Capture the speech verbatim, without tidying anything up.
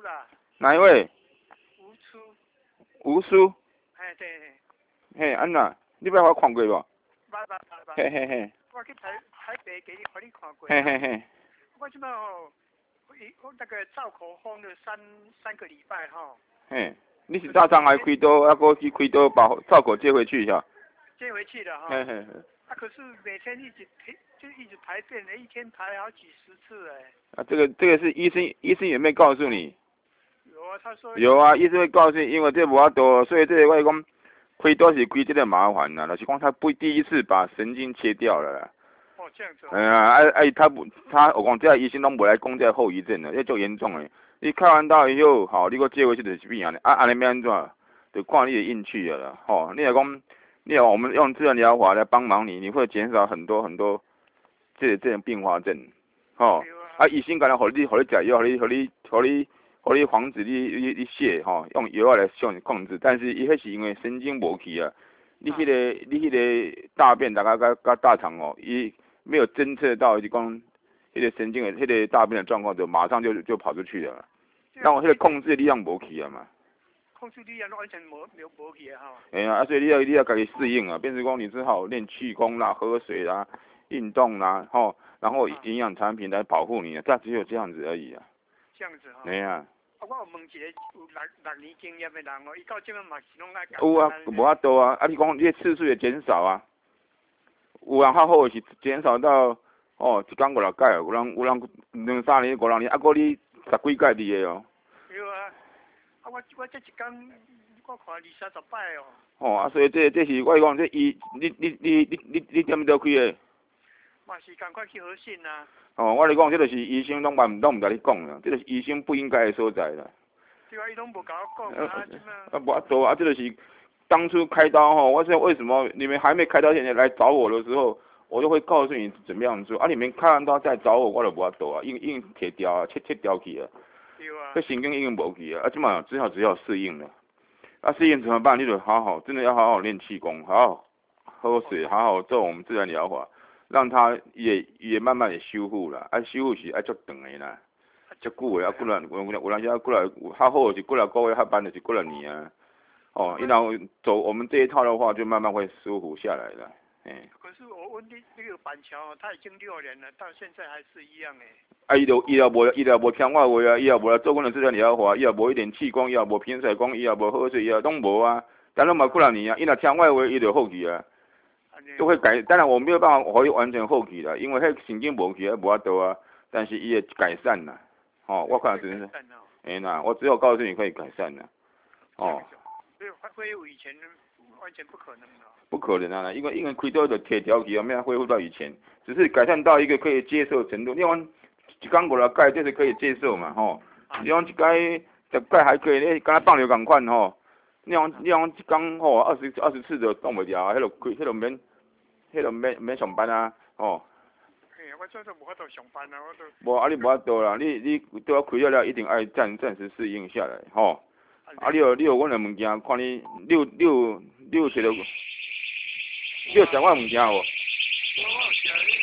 啦。 哪一位？ 吴叔。 吴叔。 哎对。 嘿，安那？你捌我看过无？ 捌捌捌捌。 嘿嘿嘿。 我去台台北给你，给你看过。 嘿嘿嘿。 我即摆吼，我那个造口封了三三个礼拜吼。 嘿，你是早上还开刀，还搁去开刀把造口接回去是吧？ 接回去了哈。 嘿嘿嘿。 啊，可是每天一直就一直排便的，一天排好几十次哎。 啊，这个这个是医生医生有没有告诉你？ 有啊，他说。 有啊，医生会告诉你，因为这无法度，所以这个我讲开刀是开这个麻烦啦，就是讲他不第一次把神经切掉了啦。 哦，这样子。 哎呀，哎哎，他不，他我讲这个医生拢无来讲这个后遗症的，这足严重的。你开完刀以后，吼，你搁接回去就是变安尼，啊安尼要安怎？就看你的运气了啦，吼。你若讲，你若我们用自然疗法来帮忙你，你会减少很多很多这这种并发症，吼。啊，医生干那互你互你食药，互你互你互你互你防止你你你泻，吼，用药来向你控制。但是伊迄是因为神经无去啊，你迄、那个你迄个大便大概甲甲大肠哦，伊没有侦测到，就讲迄个神经的迄个大便的状况，就马上就就跑出去了。那我迄个控制力量无去啊嘛。 控制力量完全无没无去啊哈。 哎呀，啊所以你要你要家己适应啊，变成讲你只好练气功啦、喝水啦、运动啦，吼，然后营养产品来保护你啊，但只有这样子而已啊。 这样子哈。 哎呀。 啊，我有问一个有六六年经验的人哦，伊到即摆嘛是拢爱。 有啊，无法度啊，啊你讲你次数也减少啊。有人较好是减少到哦一工五六届，有人有人两三年、五六年，啊，搁你十几届伫个哦。 对啊，啊我我这一工我看二三十摆哦。 哦，啊，所以这这是我讲这医，你你你你你你点倒开的？ 嘛是赶快去核心啊。 哦，我是讲，这就是医生拢万拢毋甲你讲啦，这就是医生不应该的所在啦。 对啊，伊拢无甲我讲啊，即嘛。 啊，无法度啊，这就是当初开刀吼，我说为什么你们还没开刀前来找我的时候，我就会告诉你怎么样做。啊，你们开完刀再找我，我就无法度啊，已已经切掉啊，切切掉去啊。 对啊。 这神经已经无去啊，啊，即嘛只好只好适应了。啊，适应怎么办？你就好好，真的要好好练气功，好好喝水，好好做我们自然疗法，让它也也慢慢也修复了。啊，修复是爱足长的啦，足久的啊，过来有有有人些过来较好是过来个月，较慢就是过来年啊。哦，然后走我们这一套的话，就慢慢会舒服下来了。哎。 可是我问你，那个板桥，他已经六年了，到现在还是一样哎。 啊，伊就伊也无伊也无听我话啊，伊也无来做阮的自然疗法，伊也无一点气功，伊也无平水功，伊也无喝水，伊也拢无啊。但拢嘛过两年啊，伊若听我的话，伊就好去啊。就会改，当然我没有办法可以完全好去啦，因为迄神经无去，无法度啊。但是伊会改善啦，哦，我看真是，哎呐，我只有告诉你可以改善啦，哦。 所以恢复以前完全不可能的。 不可能啊，因为因为开刀就铁条去啊，没有恢复到以前，只是改善到一个可以接受程度。你讲一工五六届，这是可以接受嘛，吼。你讲一届十届还可以，你敢若放流共款吼。你讲你讲一工吼二十二十次就挡袂牢啊，迄落开迄落免，迄落免免上班啊，吼。 嘿，我做都无法度上班啊，我都。 无啊，你无法度啦，你你拄啊开了了，一定爱暂暂时适应下来，吼。啊，你有你有阮的物件，看你你有你有你有摕到，你有食我物件无？ 我有食。